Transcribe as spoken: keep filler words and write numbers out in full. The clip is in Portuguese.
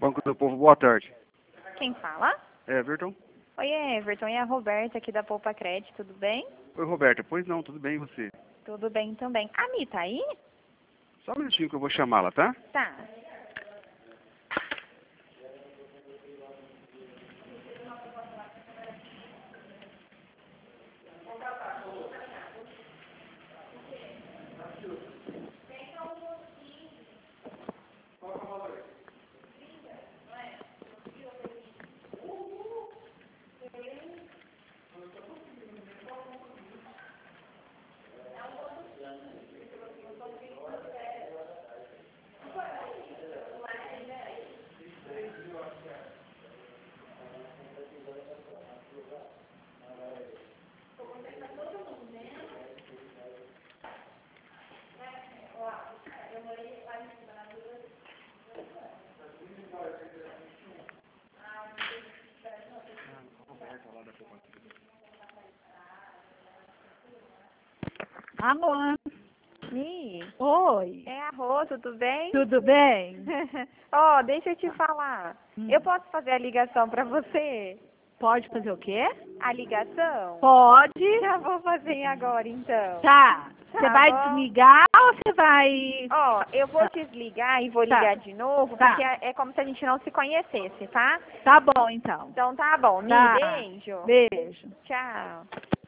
Banco do Povo, boa tarde. Quem fala? Everton. Oi, Everton. É a Roberta aqui da Poupa Crédito, tudo bem? Oi, Roberta. Pois não, tudo bem e você? Tudo bem também. A Mi tá aí? Só um minutinho que eu vou chamá-la, tá? Tá. Alô? Mi? Oi. É a Rô, tudo bem? Tudo bem? Ó, deixa eu te falar. Hum. Eu posso fazer a ligação pra você? Pode fazer o quê? A ligação? Pode. Já vou fazer agora, então. Tá. Tá Você vai bom. desligar ou você vai... Ó, eu vou desligar e vou Tá. ligar de novo, Tá. porque é é como se a gente não se conhecesse, tá? Tá bom, então. Então tá bom. Mi, Tá. beijo. Beijo. Tchau.